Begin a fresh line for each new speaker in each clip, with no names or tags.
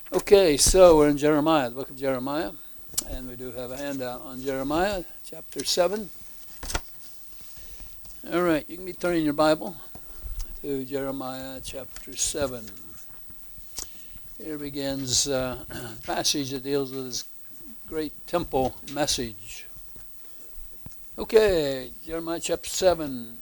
Okay, so we're in Jeremiah, the book of Jeremiah, and we do have a handout on Jeremiah, chapter 7. All right, you can be turning your Bible to Jeremiah chapter 7. Here begins a passage that deals with this great temple message. Okay, Jeremiah chapter 7.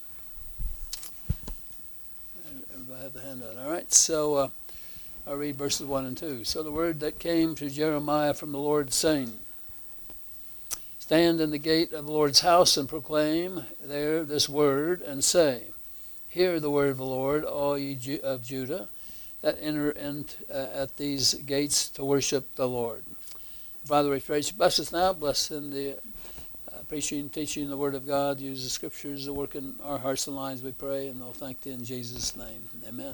Everybody have the handout. All right, so I'll read verses 1 and 2. So the word that came to Jeremiah from the Lord, saying, Stand in the gate of the Lord's house and proclaim there this word, and say, Hear the word of the Lord, all ye of Judah, that enter in at these gates to worship the Lord. Father, we pray you bless us now, bless in the preaching and teaching the word of God, use the scriptures to work in our hearts and lives, we pray, and we'll thank thee in Jesus' name. Amen.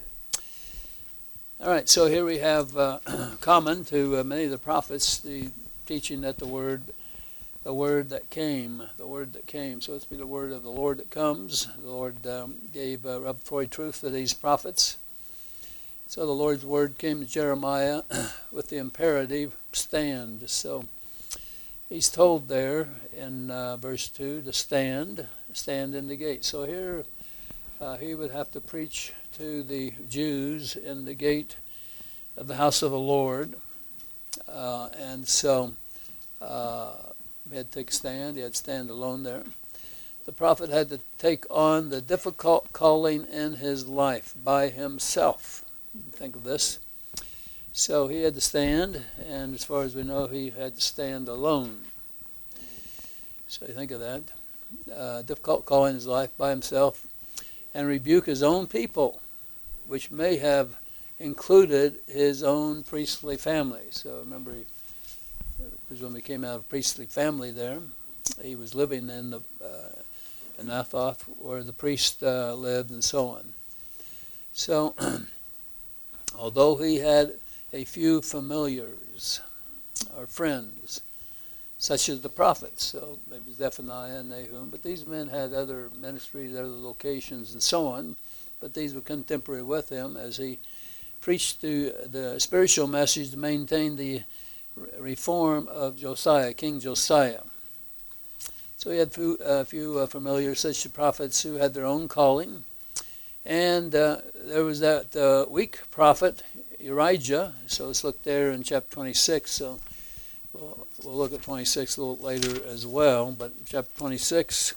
All right, so here we have common to many of the prophets the teaching that the word that came. So it's be the word of the Lord that comes. The Lord gave revelatory truth to these prophets. So the Lord's word came to Jeremiah with the imperative, stand. So he's told there in verse 2 to stand in the gate. So here he would have to preach to the Jews in the gate of the house of the Lord. And so he had to take a stand. He had to stand alone there. The prophet had to take on the difficult calling in his life by himself. Think of this. So he had to stand, and as far as we know, he had to stand alone. So you think of that. Difficult calling in his life by himself, and rebuke his own people, which may have included his own priestly family. So remember, he presumably came out of a priestly family there. He was living in the Anathoth, where the priest lived, and so on. So, although he had a few familiars or friends, such as the prophets, so maybe Zephaniah and Nahum, but these men had other ministries, other locations, and so on, but these were contemporary with him as he preached the spiritual message to maintain reform of Josiah, King Josiah. So he had a few familiars, such as prophets who had their own calling. And there was that weak prophet, Urijah. So let's look there in chapter 26. So we'll look at 26 a little later as well. But chapter 26,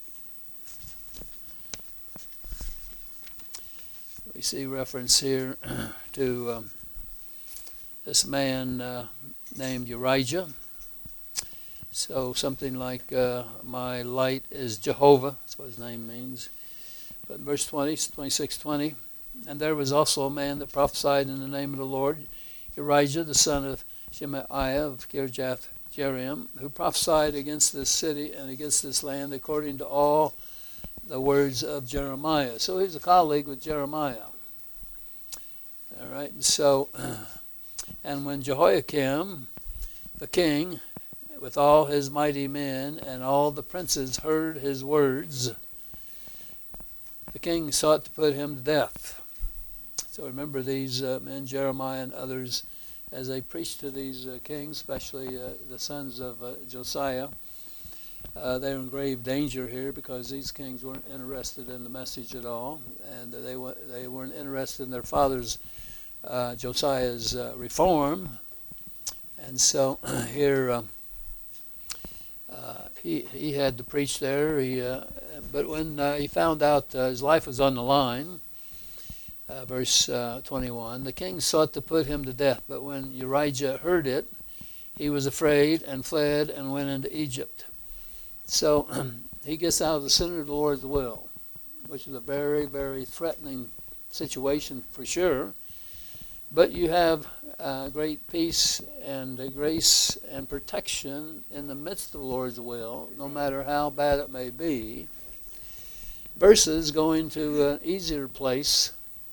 we see reference here to this man named Urijah. So something like, my light is Jehovah. That's what his name means. But in verse 20, 26:20, and there was also a man that prophesied in the name of the Lord, Urijah, the son of Shemaiah of Kirjath Jearim, who prophesied against this city and against this land according to all the words of Jeremiah. So he's a colleague with Jeremiah. All right, and so, and when Jehoiakim, the king, with all his mighty men and all the princes heard his words, the king sought to put him to death. So remember these men, Jeremiah and others, as they preached to these kings, especially the sons of Josiah, they're in grave danger here because these kings weren't interested in the message at all, and they weren't interested in their father's, Josiah's reform. And so here he had to preach there. But when he found out his life was on the line, verse 21, the king sought to put him to death. But when Urijah heard it, he was afraid and fled and went into Egypt. So he gets out of the center of the Lord's will, which is a very, very threatening situation for sure. But you have great peace and grace and protection in the midst of the Lord's will, no matter how bad it may be, versus going to an easier place.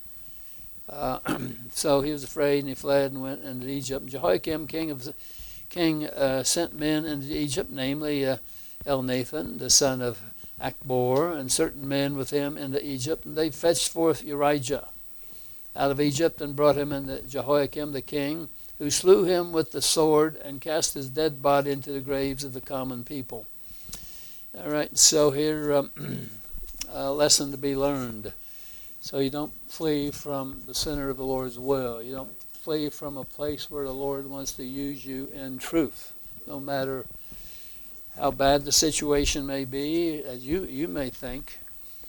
So he was afraid and he fled and went into Egypt. Jehoiakim, king sent men into Egypt, namely Elnathan, the son of Achbor, and certain men with him into Egypt, and they fetched forth Urijah out of Egypt and brought him into Jehoiakim the king, who slew him with the sword and cast his dead body into the graves of the common people. All right, so here a lesson to be learned. So you don't flee from the center of the Lord's will. You don't flee from a place where the Lord wants to use you in truth, no matter how bad the situation may be. As you may think,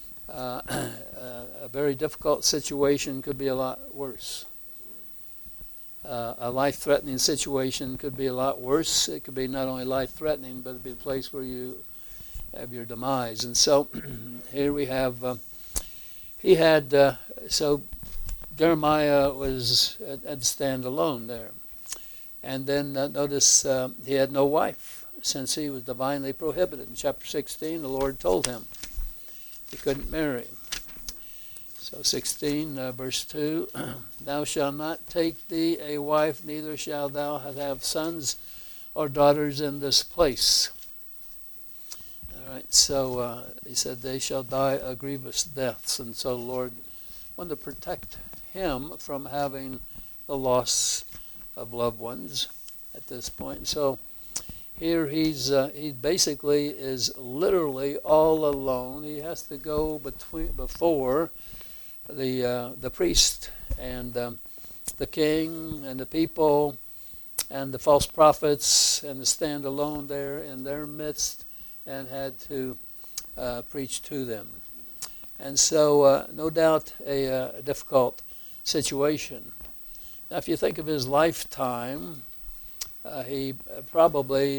a very difficult situation could be a lot worse. A life-threatening situation could be a lot worse. It could be not only life-threatening, but it'd be a place where you have your demise. And so here we have, so Jeremiah had to stand alone there. And then notice he had no wife, since he was divinely prohibited. In chapter 16, the Lord told him he couldn't marry. So 16, verse 2, thou shalt not take thee a wife, neither shalt thou have sons or daughters in this place. All right, so he said, they shall die a grievous deaths. And so the Lord wanted to protect him from having the loss of loved ones at this point. And so here he basically is literally all alone. He has to go before the priest and the king and the people and the false prophets, and to stand alone there in their midst, and had to preach to them. And so no doubt a difficult situation. Now if you think of his lifetime, he probably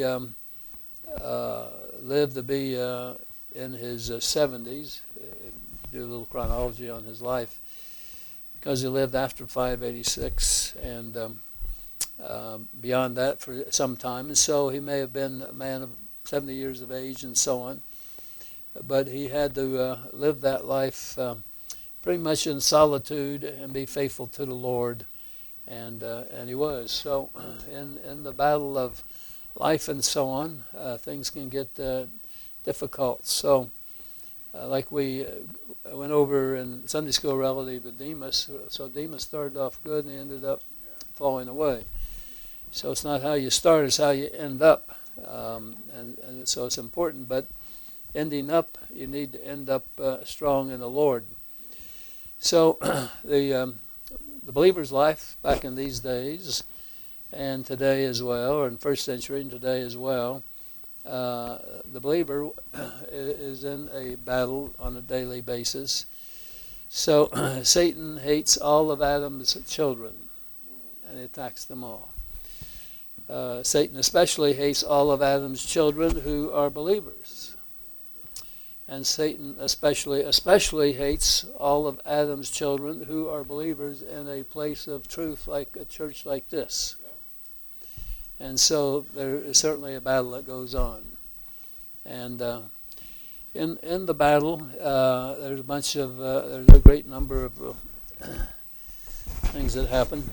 lived to be in his 70s. Do a little chronology on his life, because he lived after 586 and beyond that for some time. And so he may have been a man of 70 years of age and so on. But he had to live that life pretty much in solitude and be faithful to the Lord. And he was. So in the battle of life and so on, things can get difficult. So like we went over in Sunday school relative to Demas, so Demas started off good and he ended up falling away. So it's not how you start, it's how you end up. And so it's important, but ending up, you need to end up strong in the Lord. So the believer's life back in these days, and today as well, or in the first century and today as well, the believer is in a battle on a daily basis. So Satan hates all of Adam's children, and he attacks them all. Satan especially hates all of Adam's children who are believers. And Satan especially hates all of Adam's children who are believers in a place of truth like a church like this. And so there is certainly a battle that goes on. And in the battle, there's a great number of things that happen.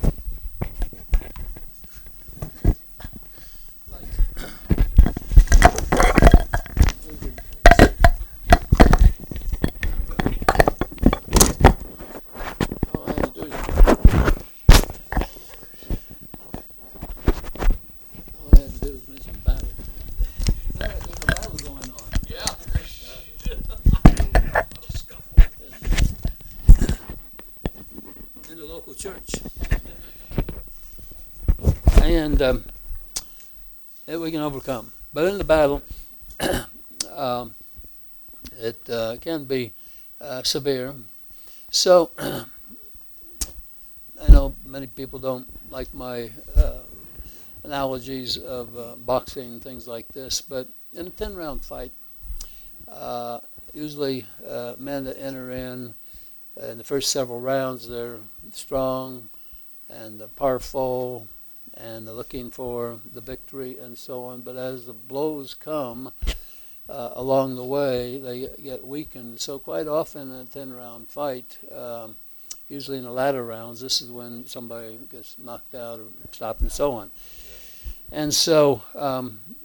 Church, and we can overcome. But in the battle, it can be severe. So I know many people don't like my analogies of boxing and things like this, but in a 10-round fight, usually men that enter in the first several rounds, they're strong and powerful and they're looking for the victory and so on. But as the blows come along the way, they get weakened. So quite often in a 10-round fight, usually in the latter rounds, this is when somebody gets knocked out or stopped and so on. And so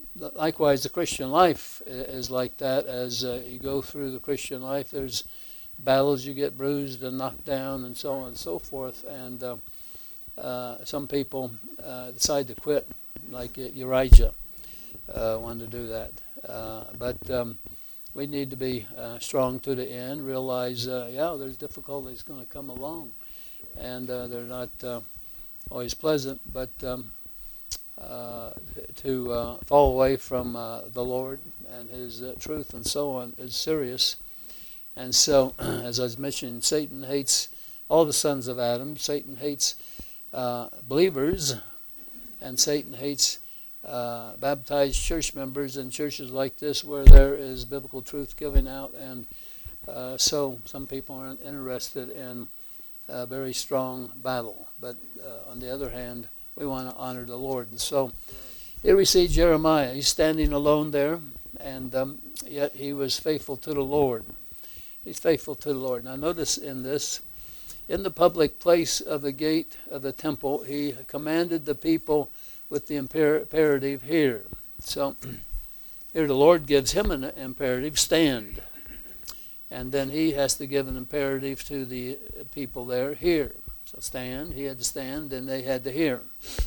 likewise, the Christian life is like that. As you go through the Christian life, there's battles you get bruised and knocked down and so on and so forth. And some people decide to quit, like Elijah wanted to do that. But we need to be strong to the end, realize, there's difficulties going to come along. And they're not always pleasant, but to fall away from the Lord and His truth and so on is serious. And so, as I was mentioning, Satan hates all the sons of Adam. Satan hates believers, and Satan hates baptized church members in churches like this where there is biblical truth given out. And so some people aren't interested in a very strong battle. But on the other hand, we want to honor the Lord. And so here we see Jeremiah. He's standing alone there, and yet he was faithful to the Lord. He's faithful to the Lord. Now notice in this, in the public place of the gate of the temple, he commanded the people with the imperative here. So here the Lord gives him an imperative, stand. And then he has to give an imperative to the people there, hear. So stand, he had to stand, and they had to hear.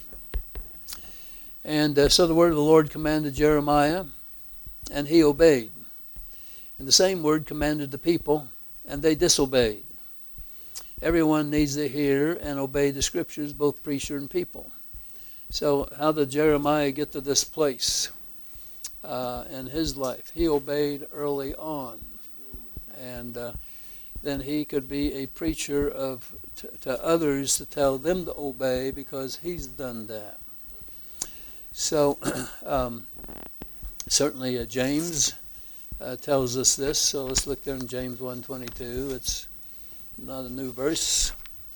And so the word of the Lord commanded Jeremiah, and he obeyed. And the same word commanded the people, and they disobeyed. Everyone needs to hear and obey the scriptures, both preacher and people. So how did Jeremiah get to this place in his life? He obeyed early on. And then he could be a preacher to others to tell them to obey because he's done that. So certainly James tells us this. So let's look there in James 1:22. It's not a new verse.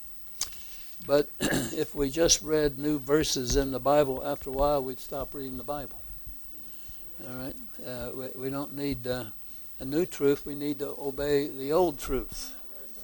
But if we just read new verses in the Bible, after a while we'd stop reading the Bible. All right? We don't need a new truth. We need to obey the old truth.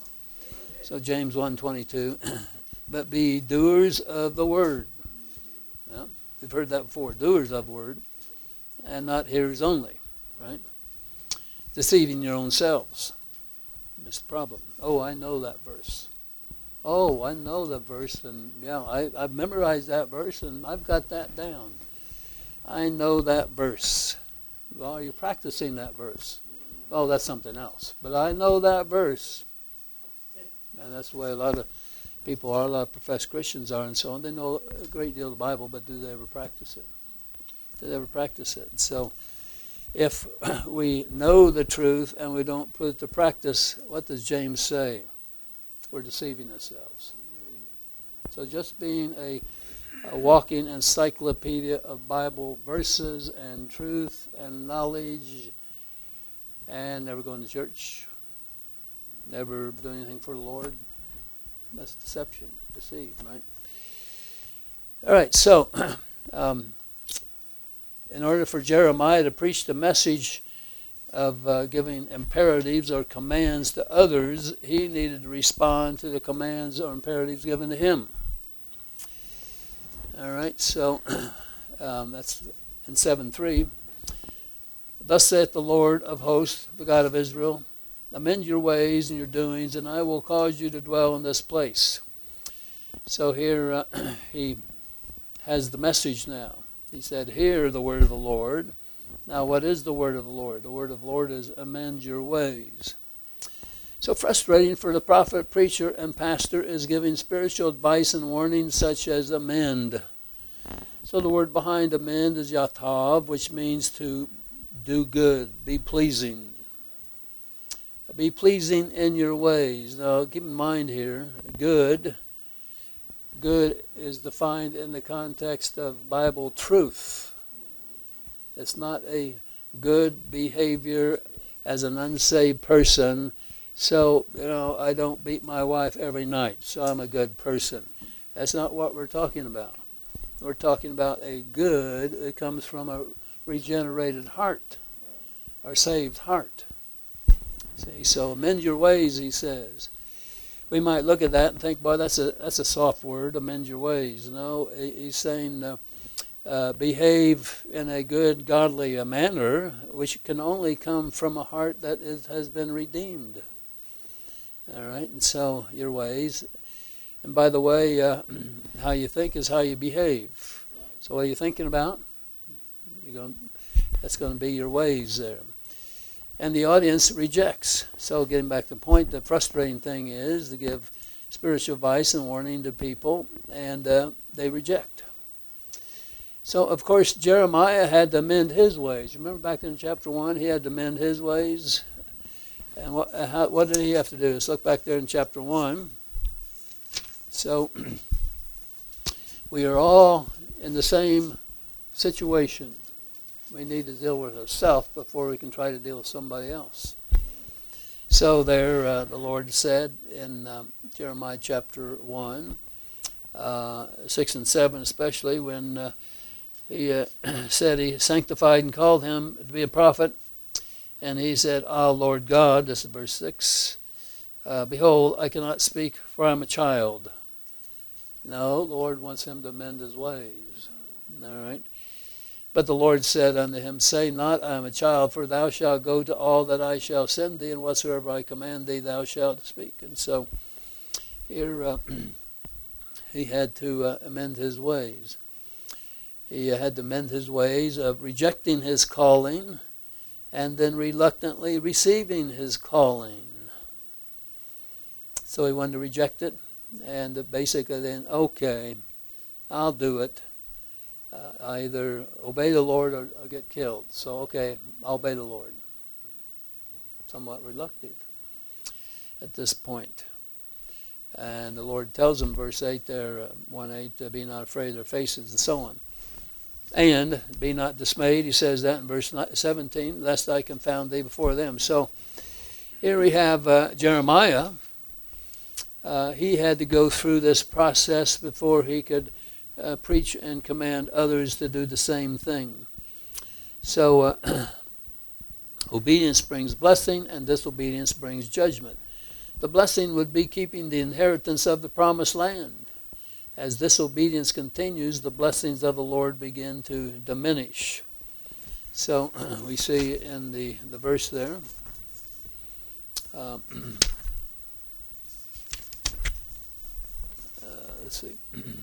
So James 1:22, but be doers of the word. Yeah, we've heard that before. Doers of the word, and not hearers only. Right? Deceiving your own selves. That's the problem. Oh, I know that verse. Oh, I know the verse, and I've memorized that verse, and I've got that down. I know that verse. Well, are you practicing that verse? Oh, that's something else. But I know that verse. And that's the way a lot of people are, a lot of professed Christians are, and so on. They know a great deal of the Bible, but do they ever practice it? Do they ever practice it? And so if we know the truth and we don't put it to practice, what does James say? We're deceiving ourselves. So just being a walking encyclopedia of Bible verses and truth and knowledge, and never going to church, never doing anything for the Lord, that's deception, deceive, right? All right, so in order for Jeremiah to preach the message of giving imperatives or commands to others, he needed to respond to the commands or imperatives given to him. All right, so that's in 7:3. Thus saith the Lord of hosts, the God of Israel, amend your ways and your doings, and I will cause you to dwell in this place. So here he has the message now. He said, hear the word of the Lord. Now, what is the word of the Lord? The word of the Lord is amend your ways. So frustrating for the prophet, preacher, and pastor is giving spiritual advice and warnings such as amend. So the word behind amend is yatav, which means to do good, be pleasing. Be pleasing in your ways. Now, keep in mind here, good is defined in the context of Bible truth. It's not a good behavior as an unsaved person. So, I don't beat my wife every night, so I'm a good person. That's not what we're talking about. We're talking about a good that comes from a regenerated heart, or saved heart. See, so amend your ways, he says. We might look at that and think, boy, that's a soft word, amend your ways. No, he's saying behave in a good, godly manner, which can only come from a heart that has been redeemed. All right, and so your ways. And by the way, how you think is how you behave. So what are you thinking about? That's going to be your ways there. And the audience rejects. So getting back to the point, the frustrating thing is to give spiritual advice and warning to people, and they reject. So, of course, Jeremiah had to mend his ways. Remember back in chapter 1, he had to mend his ways. And what did he have to do? Let's look back there in chapter 1. So, we are all in the same situation. We need to deal with ourselves before we can try to deal with somebody else. So there, the Lord said in Jeremiah chapter 1, 6 and 7 especially, when he said he sanctified and called him to be a prophet, and he said, "Ah, Lord God," this is verse 6, "behold, I cannot speak, for I am a child." No, the Lord wants him to mend his ways. All right. But the Lord said unto him, "Say not, I am a child, for thou shalt go to all that I shall send thee, and whatsoever I command thee, thou shalt speak." And so here he had to amend his ways. He had to mend his ways of rejecting his calling and then reluctantly receiving his calling. So he wanted to reject it, and basically then, okay, I'll do it. Either obey the Lord or get killed. So, okay, I'll obey the Lord. Somewhat reluctant at this point. And the Lord tells him, verse 8 there, 1:8, "Be not afraid of their faces," and so on. And, "Be not dismayed," he says that in verse 17, "lest I confound thee before them." So, here we have Jeremiah. He had to go through this process before he could preach and command others to do the same thing. So obedience brings blessing, and disobedience brings judgment. The blessing would be keeping the inheritance of the promised land. As disobedience continues, the blessings of the Lord begin to diminish. So we see in the verse there, let's see.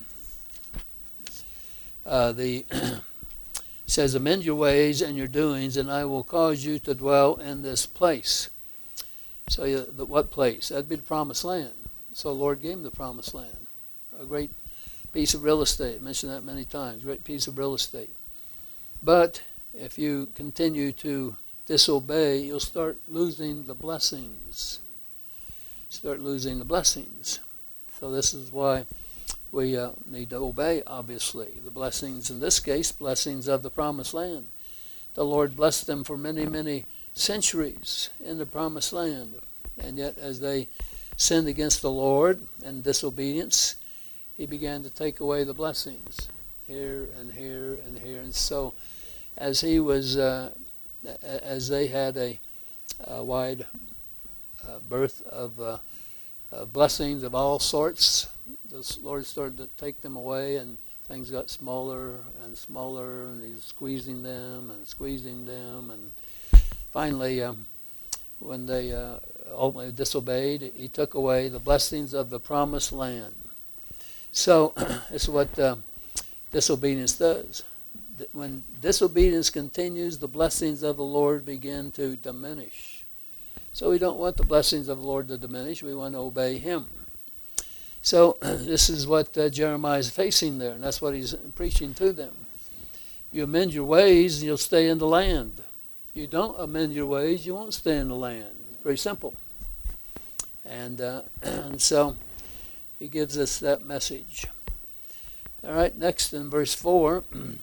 Says, "Amend your ways and your doings, and I will cause you to dwell in this place." So what place? That'd be the promised land. So the Lord gave him the promised land. A great piece of real estate. I mentioned that many times. Great piece of real estate. But if you continue to disobey, you'll start losing the blessings. Start losing the blessings. So this is why we need to obey, obviously. The blessings, in this case, blessings of the promised land. The Lord blessed them for many, many centuries in the promised land. And yet, as they sinned against the Lord in disobedience, he began to take away the blessings here and here and here. And so, as he was, as they had a wide birth of blessings of all sorts, the Lord started to take them away, and things got smaller and smaller, and he's squeezing them, and finally, when they ultimately disobeyed, he took away the blessings of the promised land. So this is what disobedience does. When disobedience continues, the blessings of the Lord begin to diminish. So we don't want the blessings of the Lord to diminish. We want to obey him. So this is what Jeremiah is facing there, and that's what he's preaching to them. You amend your ways, and you'll stay in the land. You don't amend your ways, you won't stay in the land. It's pretty simple. And so he gives us that message. All right, next in verse 4,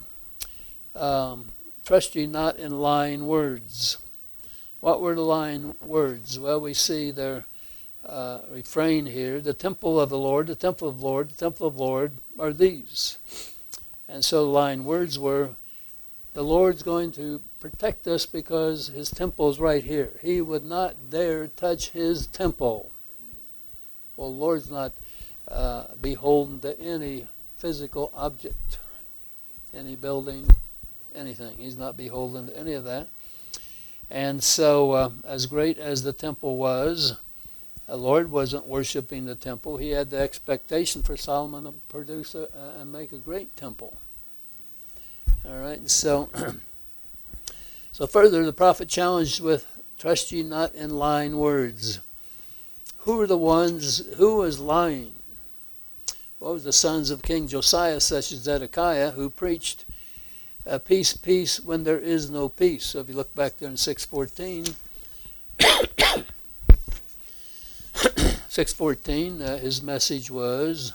"Trust ye not in lying words." What were the lying words? Well, we see their refrain here: the temple of the Lord, the temple of the Lord, the temple of the Lord are these. And so the lying words were, the Lord's going to protect us because his temple is right here. He would not dare touch his temple. Well, the Lord's not beholden to any physical object, any building, anything. He's not beholden to any of that. And so as great as the temple was, The Lord wasn't worshiping the temple. He had the expectation for Solomon to produce and make a great temple. All right, so further, the prophet challenged with, trust ye not in lying words. Who was lying? What was the sons of King Josiah, such as Zedekiah, who preached peace, peace, when there is no peace? So if you look back there in 6:14, 6:14, his message was,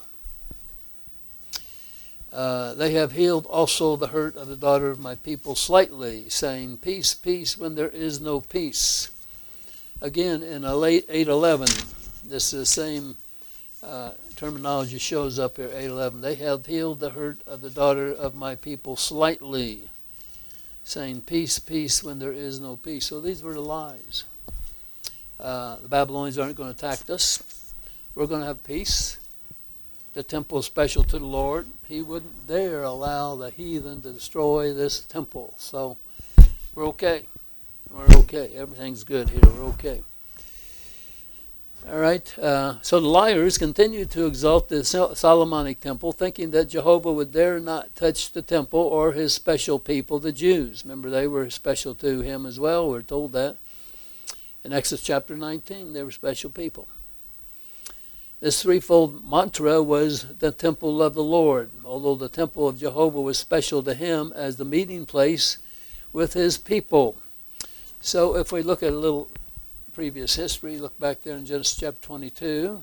they have healed also the hurt of the daughter of my people slightly, saying, peace, peace, when there is no peace. Again, in a late 8:11, this is the same terminology shows up here, 8:11. They have healed the hurt of the daughter of my people slightly, saying, peace, peace, when there is no peace. So these were the lies. The Babylonians aren't going to attack us. We're going to have peace. The temple is special to the Lord. He wouldn't dare allow the heathen to destroy this temple. So we're okay. We're okay. Everything's good here. We're okay. All right. So the liars continued to exalt the Solomonic temple, thinking that Jehovah would dare not touch the temple or his special people, the Jews. Remember, they were special to him as well. We're told that. In Exodus chapter 19, they were special people. This threefold mantra was the temple of the Lord, although the temple of Jehovah was special to him as the meeting place with his people. So if we look at a little previous history, look back there in Genesis chapter 22.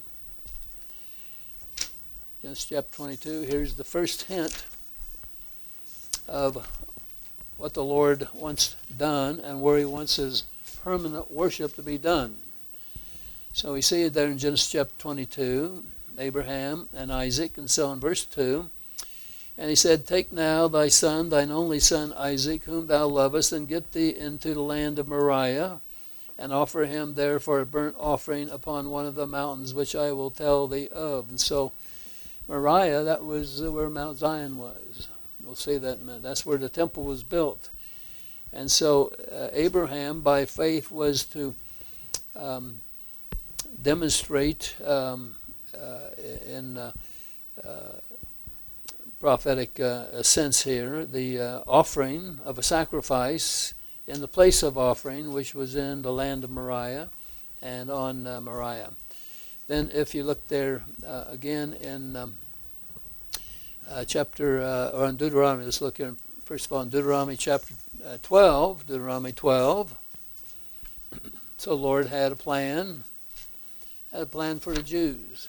Genesis chapter 22, here's the first hint of what the Lord wants done and where he wants his permanent worship to be done. So we see it there in Genesis chapter 22, Abraham and Isaac, and so in verse 2. And he said, take now thy son, thine only son Isaac, whom thou lovest, and get thee into the land of Moriah, and offer him there for a burnt offering upon one of the mountains which I will tell thee of. And so Moriah, that was where Mount Zion was. We'll see that in a minute. That's where the temple was built. And so Abraham, by faith, was to demonstrate in prophetic sense here the offering of a sacrifice in the place of offering, which was in the land of Moriah and on Moriah. Then if you look there again in or in Deuteronomy, let's look here first of all in Deuteronomy chapter 12, Deuteronomy 12. So the Lord had a plan for the Jews.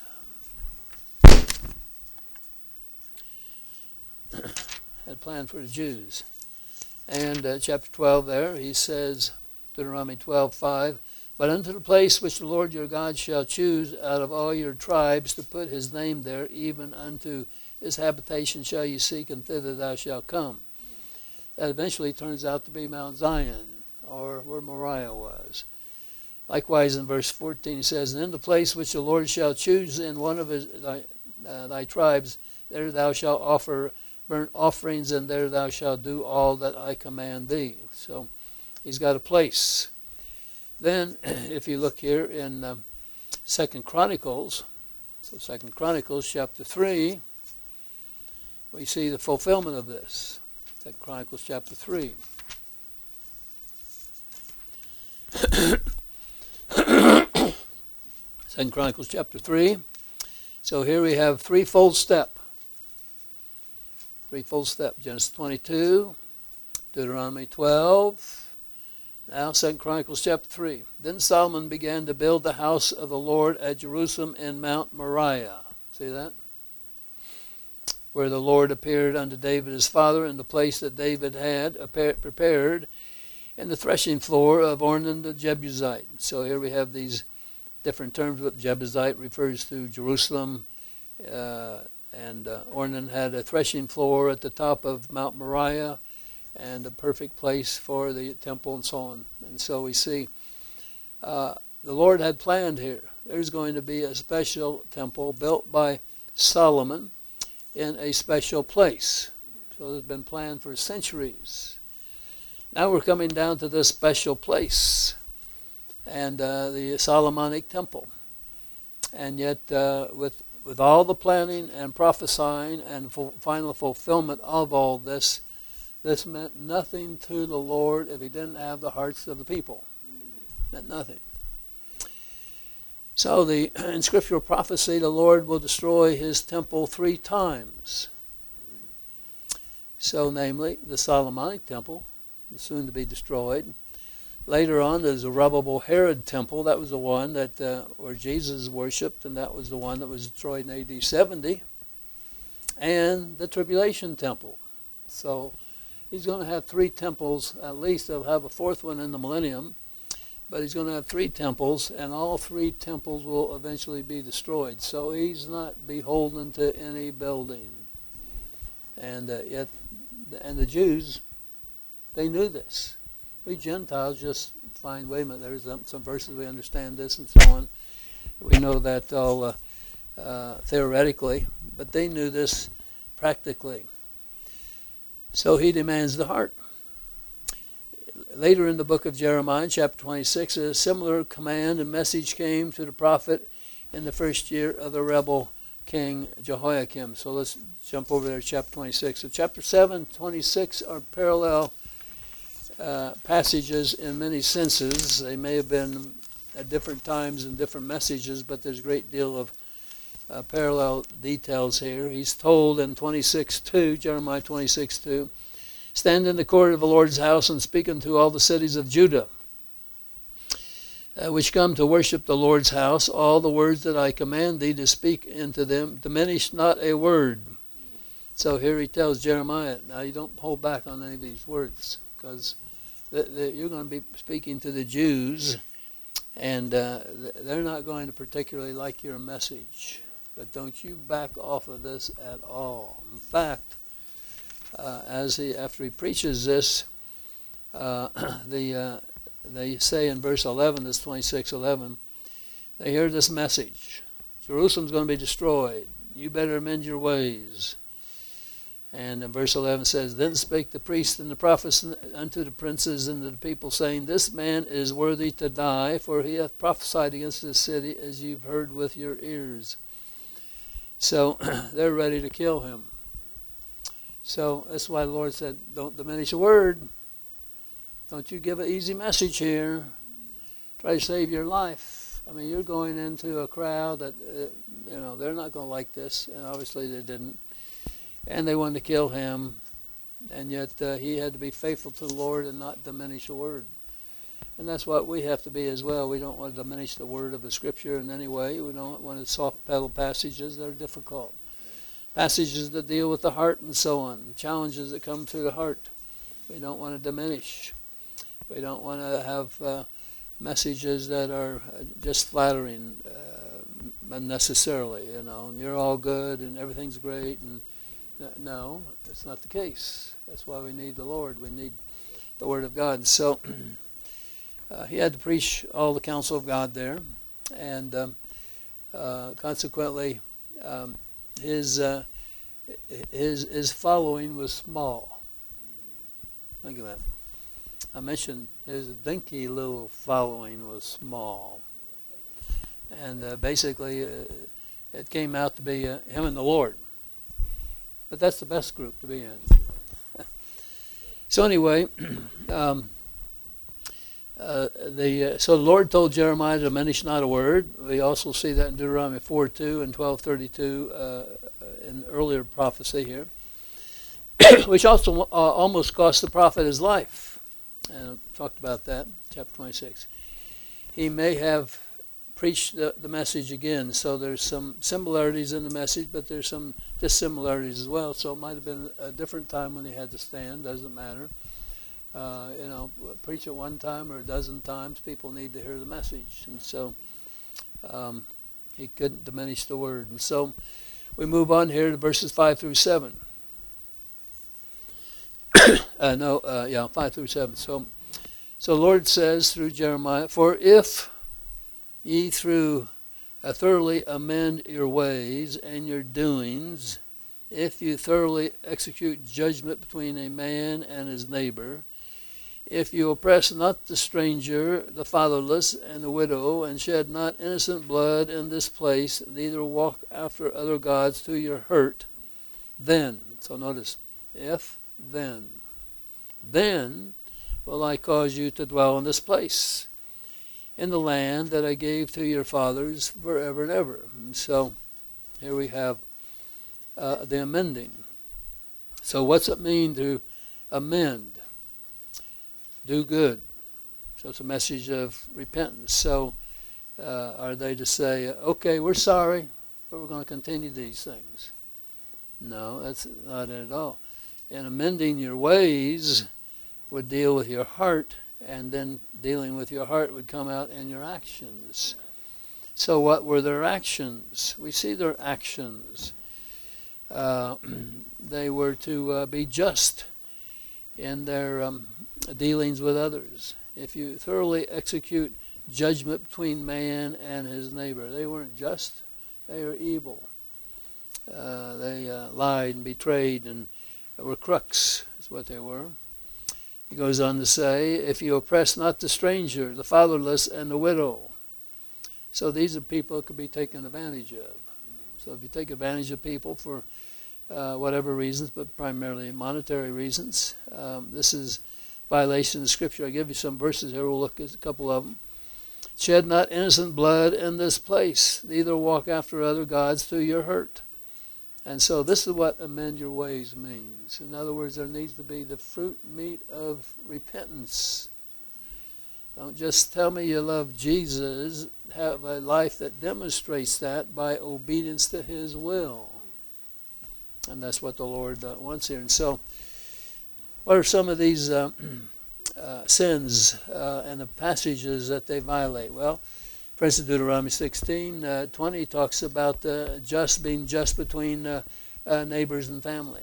Had a plan for the Jews. And chapter 12 there, he says, Deuteronomy 12:5, but unto the place which the Lord your God shall choose out of all your tribes to put his name there, even unto his habitation shall you seek, and thither thou shalt come. That eventually turns out to be Mount Zion, or where Moriah was. Likewise in verse 14 he says, and in the place which the Lord shall choose in one of thy tribes, there thou shalt offer burnt offerings, and there thou shalt do all that I command thee. So he's got a place. Then if you look here in 2 Chronicles, so 2 Chronicles chapter 3, we see the fulfillment of this. 2 Chronicles chapter 3. Second Chronicles chapter 3. So here we have threefold step. Threefold step. Genesis 22, Deuteronomy 12, now 2 Chronicles chapter 3. Then Solomon began to build the house of the Lord at Jerusalem in Mount Moriah. See that? Where the Lord appeared unto David his father, in the place that David had prepared in the threshing floor of Ornan the Jebusite. So here we have these different terms. What Jebusite refers to Jerusalem, and Ornan had a threshing floor at the top of Mount Moriah, and a perfect place for the temple and so on. And so we see the Lord had planned here. There's going to be a special temple built by Solomon in a special place. So it's been planned for centuries. Now we're coming down to this special place and the Solomonic temple. And yet, with all the planning and prophesying and final fulfillment of all this, this meant nothing to the Lord if he didn't have the hearts of the people. It meant nothing. So in scriptural prophecy, the Lord will destroy his temple 3 times. So, namely, the Solomonic temple is soon to be destroyed. Later on, there's a Zerubbabel Herod temple. That was the one that where Jesus worshipped, and that was the one that was destroyed in AD 70. And the Tribulation temple. So he's going to have 3 temples. At least he'll have a 4th one in the millennium. But he's going to have 3 temples, and all 3 temples will eventually be destroyed. So he's not beholden to any building. And yet, and the Jews, they knew this. We Gentiles just find, wait a minute, there's some verses we understand this and so on. We know that all theoretically, but they knew this practically. So he demands the heart. Later in the book of Jeremiah, chapter 26, a similar command and message came to the prophet in the first year of the rebel king Jehoiakim. So let's jump over there to chapter 26. So chapter 7, 26 are parallel passages in many senses. They may have been at different times and different messages, but there's a great deal of parallel details here. He's told in 26:2, Jeremiah 26:2, stand in the court of the Lord's house and speak unto all the cities of Judah, which come to worship the Lord's house, all the words that I command thee to speak unto them, diminish not a word. So here he tells Jeremiah, now you don't hold back on any of these words, because you're going to be speaking to the Jews, and they're not going to particularly like your message. But don't you back off of this at all. In fact, after he preaches this, they say in verse 11, this 26:11, they hear this message: Jerusalem's going to be destroyed. You better amend your ways. And in verse 11 says, then spake the priests and the prophets unto the princes and to the people, saying, this man is worthy to die, for he hath prophesied against this city, as you've heard with your ears. So they're ready to kill him. So that's why the Lord said, don't diminish a word. Don't you give an easy message here. Try to save your life. I mean, you're going into a crowd that, they're not going to like this. And obviously they didn't. And they wanted to kill him. And yet he had to be faithful to the Lord and not diminish a word. And that's what we have to be as well. We don't want to diminish the word of the Scripture in any way. We don't want to soft pedal passages that are difficult. Passages that deal with the heart and so on. Challenges that come through the heart. We don't want to diminish. We don't want to have messages that are just flattering unnecessarily. You're all good and everything's great. And no, that's not the case. That's why we need the Lord. We need the Word of God. So he had to preach all the counsel of God there. And consequently, his following was small. Think of that. I mentioned his dinky little following was small. And basically, it came out to be him and the Lord. But that's the best group to be in. So anyway, so the Lord told Jeremiah to diminish not a word. We also see that in Deuteronomy 4:2 and 12:32 in earlier prophecy here, which also almost cost the prophet his life. And I talked about that, chapter 26. He may have preached the message again, so there's some similarities in the message, but there's some dissimilarities as well. So it might have been a different time when he had to stand, doesn't matter. Preach it one time or a dozen times, people need to hear the message. And so he couldn't diminish the word. And so we move on here to verses 5 through 7. 5 through 7. So the Lord says through Jeremiah, for if ye thoroughly amend your ways and your doings, if you thoroughly execute judgment between a man and his neighbor, If you oppress not the stranger, the fatherless, and the widow, and shed not innocent blood in this place, neither walk after other gods to your hurt, then, so notice, if, then will I cause you to dwell in this place, in the land that I gave to your fathers forever and ever. And so here we have the amending. So what's it mean to amend? Do good. So it's a message of repentance. So are they to say, okay, we're sorry, but we're going to continue these things? No, that's not it at all. And amending your ways would deal with your heart, and then dealing with your heart would come out in your actions. So what were their actions? We see their actions. They were to be just in their dealings with others. If you thoroughly execute judgment between man and his neighbor, they weren't just, they were evil. They lied and betrayed and were crooks, is what they were. He goes on to say, if you oppress not the stranger, the fatherless, and the widow. So these are people that could be taken advantage of. So if you take advantage of people for whatever reasons, but primarily monetary reasons, this is violation of Scripture. I give you some verses here. We'll look at a couple of them. Shed not innocent blood in this place, neither walk after other gods to your hurt. And so this is what amend your ways means. In other words, there needs to be the fruit meat of repentance. Don't just tell me you love Jesus. Have a life that demonstrates that by obedience to his will. And that's what the Lord wants here. And so what are some of these sins and the passages that they violate? Well, for instance, Deuteronomy 16:20 talks about being just between neighbors and family.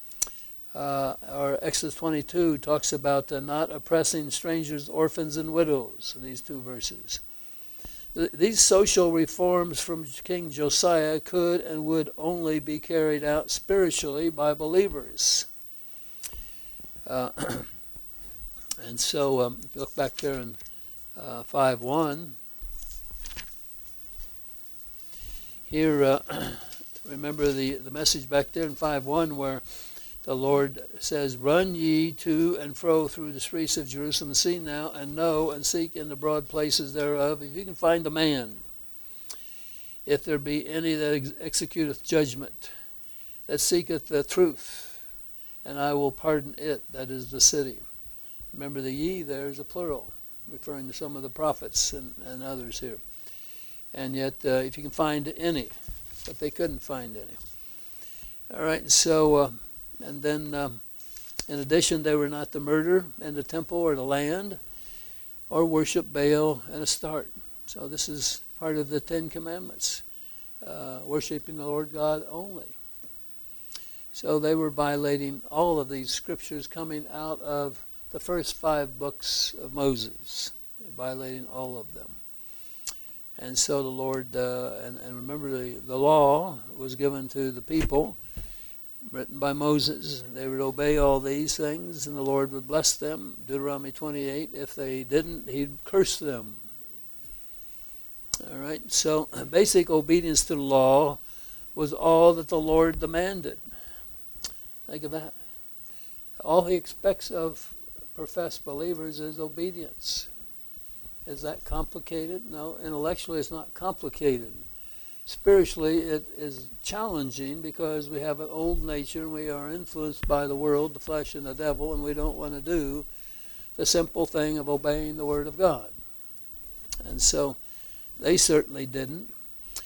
Or Exodus 22 talks about not oppressing strangers, orphans, and widows. These two verses. These social reforms from King Josiah could and would only be carried out spiritually by believers. And so, look back there in 5:1. Here, remember the message back there in 5:1 where the Lord says, run ye to and fro through the streets of Jerusalem, and see now, and know, and seek in the broad places thereof, if you can find a man, if there be any that executeth judgment, that seeketh the truth, and I will pardon it, that is the city. Remember the ye there is a plural, referring to some of the prophets and others here. And yet, if you can find any, but they couldn't find any. All right, so, and then in addition, they were not to murder in the temple or the land, or worship Baal and Astarte. So this is part of the Ten Commandments, worshiping the Lord God only. So they were violating all of these scriptures coming out of the first 5 books of Moses, violating all of them. And so the Lord, and remember the law was given to the people, written by Moses. They would obey all these things, and the Lord would bless them. Deuteronomy 28, if they didn't, he'd curse them. All right, so basic obedience to the law was all that the Lord demanded. Think of that. All he expects of professed believers is obedience. Is that complicated? No, intellectually it's not complicated. Spiritually it is challenging because we have an old nature and we are influenced by the world, the flesh, and the devil, and we don't want to do the simple thing of obeying the Word of God. And so they certainly didn't.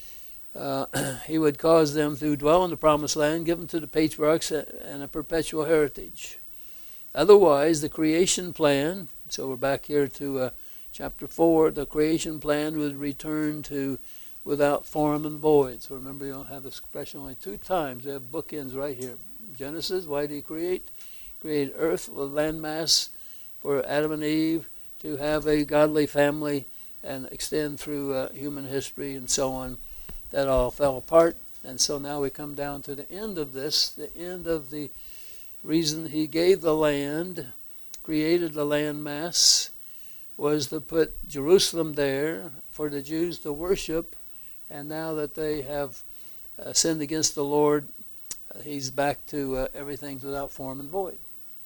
He would cause them to dwell in the promised land, given to the patriarchs, and a perpetual heritage. Otherwise, the creation plan, so we're back here to chapter 4, the creation plan would return to without form and void. So remember, you don't have this expression only 2 times. We have bookends right here. Genesis, why did he create? Create earth with landmass for Adam and Eve to have a godly family and extend through human history and so on. That all fell apart. And so now we come down to the end of this, the end of the reason he gave the land, created the landmass was to put Jerusalem there for the Jews to worship, and now that they have sinned against the Lord, he's back to everything's without form and void.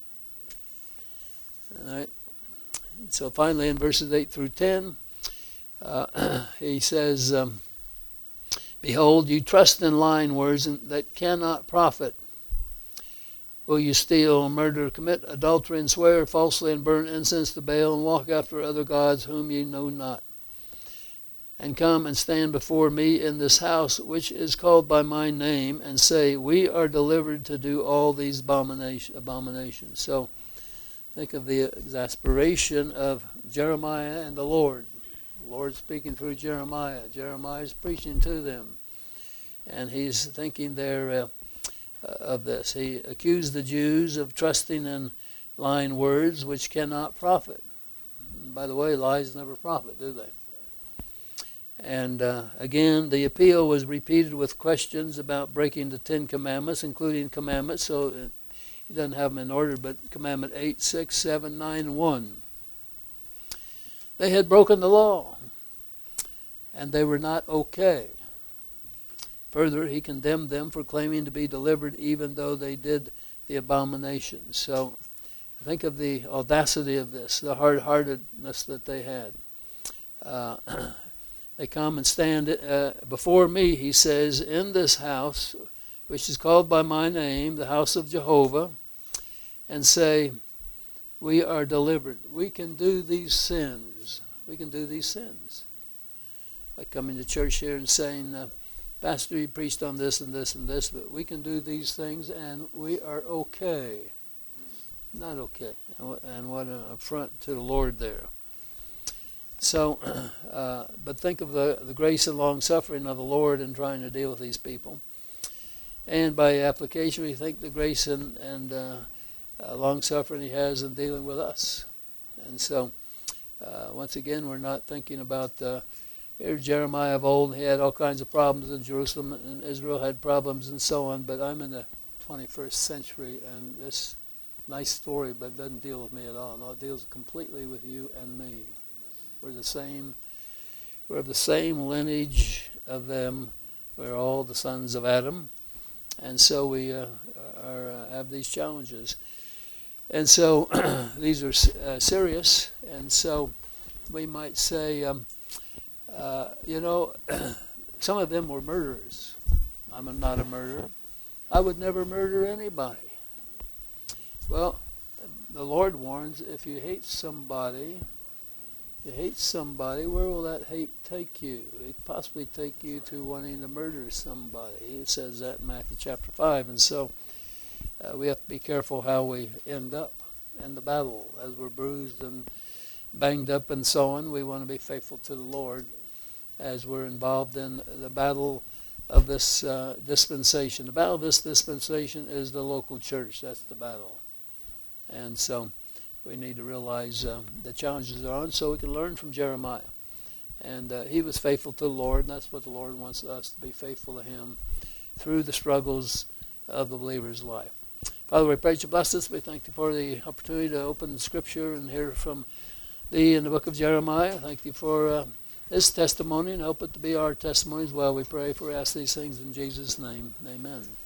All right. So finally in verses 8 through 10, he says, behold, you trust in lying words that cannot profit. Will you steal, murder, commit adultery, and swear falsely, and burn incense to Baal, and walk after other gods whom ye know not? And come and stand before me in this house, which is called by my name, and say, we are delivered to do all these abominations. So think of the exasperation of Jeremiah and the Lord. The Lord speaking through Jeremiah. Jeremiah is preaching to them. And he's thinking there of this. He accused the Jews of trusting in lying words which cannot profit. By the way, lies never profit, do they? And again, the appeal was repeated with questions about breaking the 10 commandments, including commandments, so he doesn't have them in order, but commandment 8, 6, 7, 9, and 1. They had broken the law, and they were not okay. Further, he condemned them for claiming to be delivered even though they did the abomination. So think of the audacity of this, the hard-heartedness that they had. They come and stand before me, he says, in this house, which is called by my name, the house of Jehovah, and say, we are delivered. We can do these sins. We can do these sins. Like coming to church here and saying, Pastor, you preached on this and this and this, but we can do these things and we are okay. Not okay. And what an affront to the Lord there. So, but think of the grace and long-suffering of the Lord in trying to deal with these people. And by application, we think the grace and long-suffering he has in dealing with us. And so, once again, we're not thinking about here's Jeremiah of old. He had all kinds of problems in Jerusalem, and Israel had problems and so on. But I'm in the 21st century, and this nice story, but it doesn't deal with me at all. No, it deals completely with you and me. We're the same. We're of the same lineage of them. We're all the sons of Adam, and so we have these challenges. And so these are serious. And so we might say, some of them were murderers. I'm not a murderer. I would never murder anybody. Well, the Lord warns, if you hate somebody, where will that hate take you? It could possibly take you to wanting to murder somebody. It says that in Matthew chapter 5. And so we have to be careful how we end up in the battle. As we're bruised and banged up and so on, we want to be faithful to the Lord as we're involved in the battle of this dispensation. The battle of this dispensation is the local church. That's the battle. And so we need to realize the challenges are on so we can learn from Jeremiah. And he was faithful to the Lord, and that's what the Lord wants us to be faithful to him through the struggles of the believer's life. Father, we pray that you bless us. We thank you for the opportunity to open the Scripture and hear from thee in the book of Jeremiah. Thank you for this testimony, and help it to be our testimony as well. We pray for ask these things in Jesus' name. Amen.